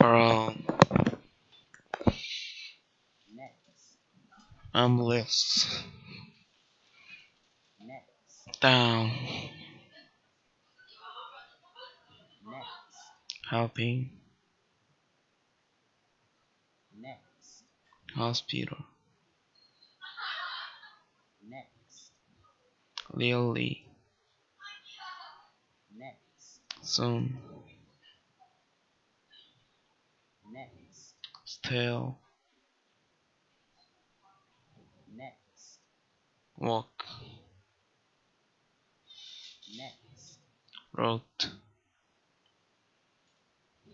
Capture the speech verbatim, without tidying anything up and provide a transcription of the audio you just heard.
around next, ambulance next, down next, helping next, hospital next, Lily next, soon next, still next, walk next, road